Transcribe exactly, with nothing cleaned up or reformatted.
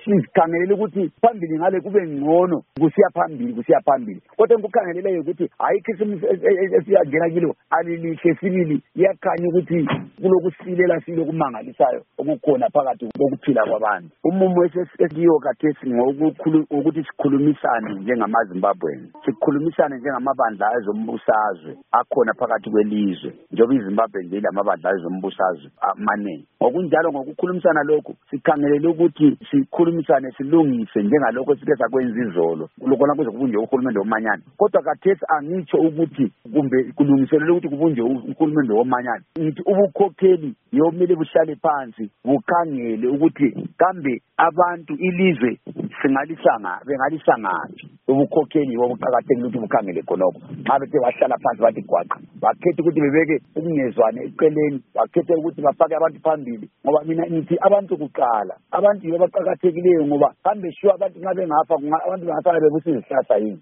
sikhangelele ukuthi phambili ngale kube ngcono kusiya phambili kusiya phambili kodwa ngikukhangelele ukuthi ayikho isimisi esiyangena kilo alilihle sibili iyakhanya ukuthi kulokusilela silo kumangalisayo okukhona phakathi kokuphila kwabantu umumo esiyo kathesi ngokuthi sikhulumisane njengamaZimbabweans sikhulumisane njengamabandla ezombusazwe akhona phakathi kwelizwe njengoba iZimbabwe nje lamabandla ezombusazwe amanene ngokunjalo ngokukhulumisana lokho sikhangelele ukuthi sikhulumisane silungise njengalokho sike sakwenza izolo lokho kuze kubunje uhulumende womanyana kodwa kathesi angitsho ukuthi kumbe kulungiselele ukuthi kubunje uhulumende womanyana ngithi ubukhokheli yomele buhlale phansi bukhangele ukuthi kambe abantu ilizwe singalisanga bengalisangaphi ubukhokheli bobuqhakathekile ukuthi bukhangele khonokho xa bethe bahlala phansi bathi gwaqa bakhethe ukuthi bebeke ukungezwane eceleni bakhethe ukuthi bafake abantu phambili ngoba mina ngithi abantu kuqala abantu yibo abaqhakathekileyo ngoba kambe sure abantu nxa bengafa abantu bengafa bebusizihlahla yini